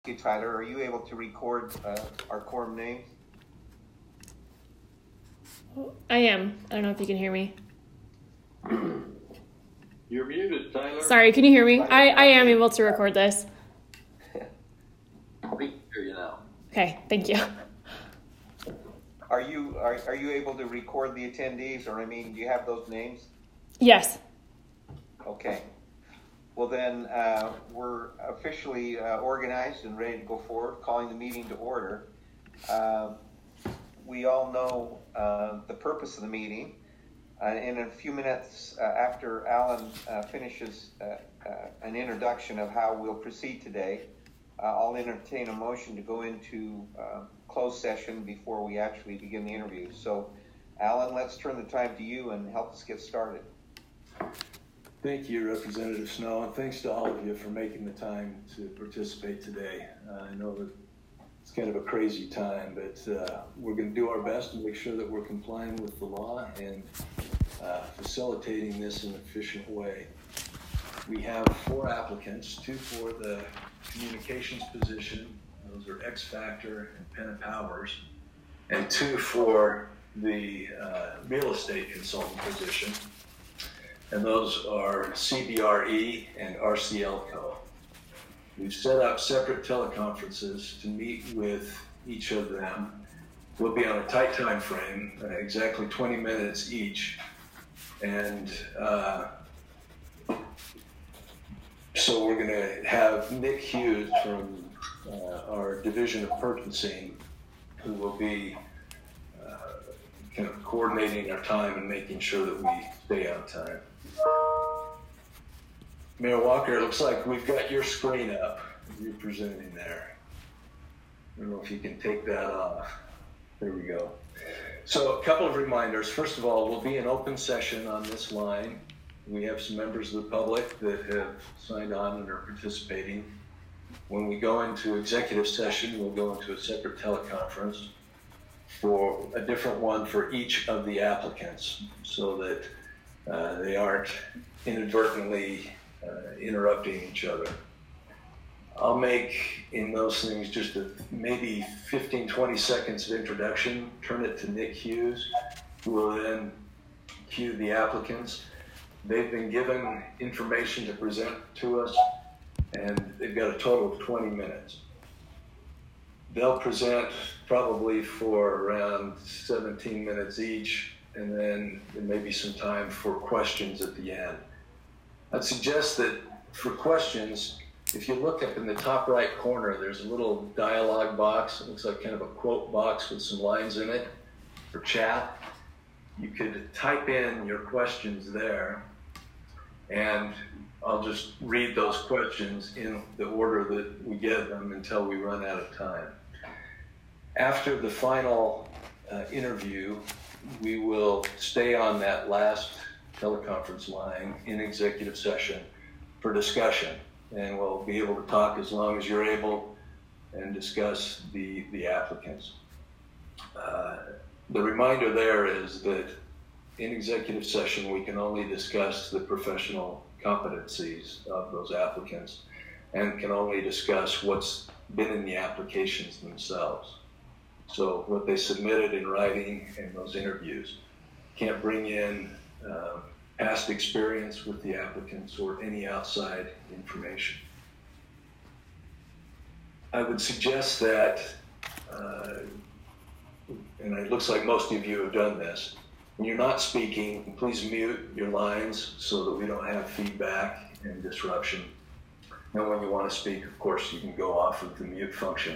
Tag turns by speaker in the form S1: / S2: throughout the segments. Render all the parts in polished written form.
S1: you, Tyler, are you able to record our quorum names?
S2: I am. I don't know if you can hear me.
S3: You're muted, Tyler.
S2: Sorry, can you hear me? I am able to record this.
S3: We can hear you now.
S2: Okay, thank you.
S1: Are you able to record the attendees, or do you have those names?
S2: Yes.
S1: Okay. Well then, we're officially organized and ready to go forward, calling the meeting to order. We all know the purpose of the meeting. In a few minutes after Alan finishes an introduction of how we'll proceed today, I'll entertain a motion to go into closed session before we actually begin the interview. So, Alan, let's turn the time to you and help us get started.
S4: Thank you, Representative Snow, and thanks to all of you for making the time to participate today. I know that it's kind of a crazy time, but we're going to do our best to make sure that we're complying with the law and facilitating this in an efficient way. We have 4 applicants, 2 for the communications position, those are X Factor and Penn and Powers, and 2 for the real estate consultant position, and those are CBRE and RCLCO. We've set up separate teleconferences to meet with each of them. We'll be on a tight time frame, exactly 20 minutes each. And so we're gonna have Nick Hughes from our Division of Purchasing, who will be kind of coordinating our time and making sure that we stay on time. Mayor Walker, it looks like we've got your screen up. You're presenting there. I don't know if you can take that off. There we go. So a couple of reminders. First of all, we'll be in open session on this line. We have some members of the public that have signed on and are participating. When we go into executive session, we'll go into a separate teleconference for a different one for each of the applicants so that they aren't inadvertently interrupting each other. I'll make in those things just maybe 15-20 seconds of introduction, turn it to Nick Hughes, who will then cue the applicants. They've been given information to present to us, and they've got a total of 20 minutes. They'll present probably for around 17 minutes each, and then there may be some time for questions at the end. I'd suggest that for questions, if you look up in the top right corner, there's a little dialogue box. It looks like kind of a quote box with some lines in it for chat. You could type in your questions there, and I'll just read those questions in the order that we get them until we run out of time. After the final interview, we will stay on that last teleconference line in executive session for discussion, and we'll be able to talk as long as you're able and discuss the applicants. The reminder there is that in executive session we can only discuss the professional competencies of those applicants and can only discuss what's been in the applications themselves. So what they submitted in writing in those interviews. Can't bring in past experience with the applicants or any outside information. I would suggest that, and it looks like most of you have done this, when you're not speaking, please mute your lines so that we don't have feedback and disruption. And when you want to speak, of course, you can go off of the mute function.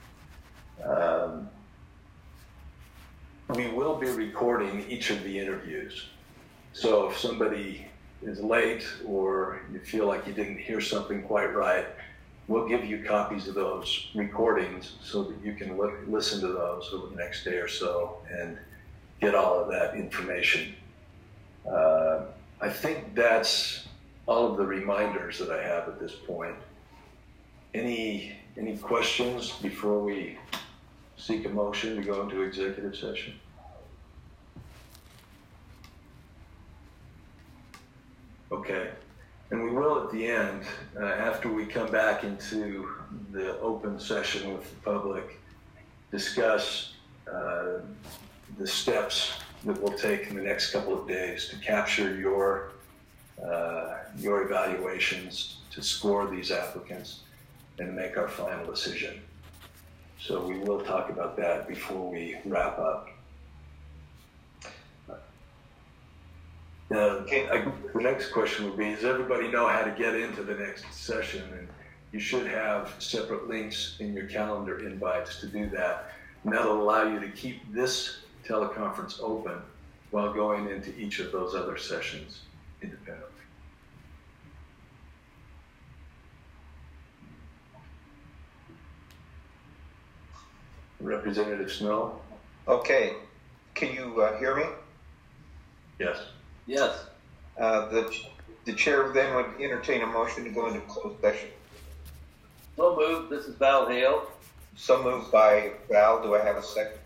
S4: We will be recording each of the interviews. So if somebody is late or you feel like you didn't hear something quite right, we'll give you copies of those recordings so that you can listen to those over the next day or so and get all of that information. I think that's all of the reminders that I have at this point. Any questions before we seek a motion to go into executive session? Okay. And we will at the end, after we come back into the open session with the public, discuss the steps that we'll take in the next couple of days to capture your evaluations, to score these applicants, and make our final decision. So we will talk about that before we wrap up. The next question would be, does everybody know how to get into the next session? And you should have separate links in your calendar invites to do that. And that'll allow you to keep this teleconference open while going into each of those other sessions independently. Representative Snow?
S1: Okay. Can you hear me?
S4: Yes.
S3: Yes.
S1: The chair then would entertain a motion to go into closed session.
S3: So moved. This is Val Hale.
S1: So moved by Val. Do I have a second?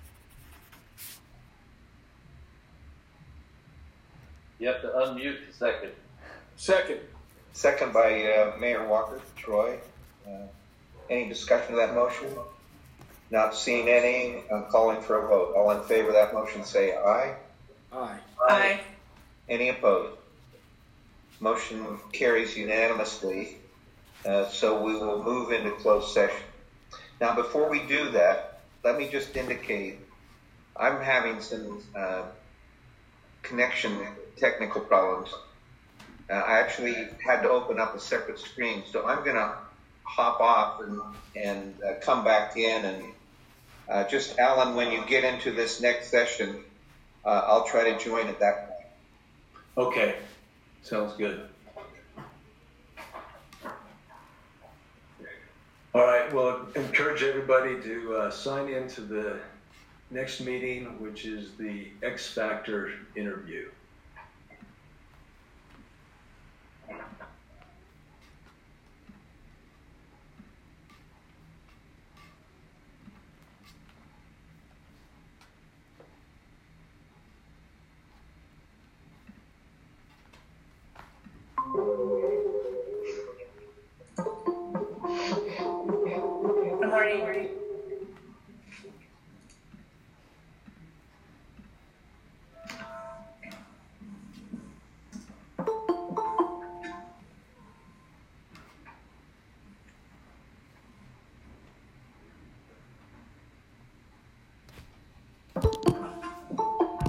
S3: You have to unmute the second.
S5: Second.
S1: Second by Mayor Walker. Troy. Any discussion of that motion? Not seeing any. I'm calling for a vote. All in favor of that motion say aye.
S5: Aye.
S2: Aye.
S1: Any opposed? Motion carries unanimously. So we will move into closed session. Now, before we do that, let me just indicate I'm having some connection technical problems. I actually had to open up a separate screen, so I'm going to hop off and come back in. And just, Alan, when you get into this next session, I'll try to join at that point.
S4: Okay, sounds good. All right, well, encourage everybody to sign in to the next meeting, which is the X Factor interview.
S6: Good morning.